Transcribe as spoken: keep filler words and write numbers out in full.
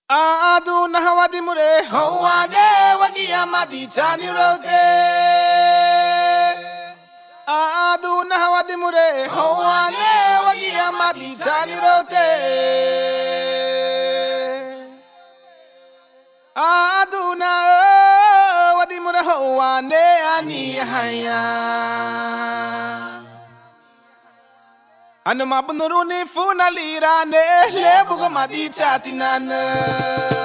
Aduna hawadi mure hawane wagia madi chani roke. Aduna hawadi mure hawane wagia madi chani roke. Aduna wadi mure hawane ani haya. Anu mabunuruni funa lira ne lebugo madi chati nana.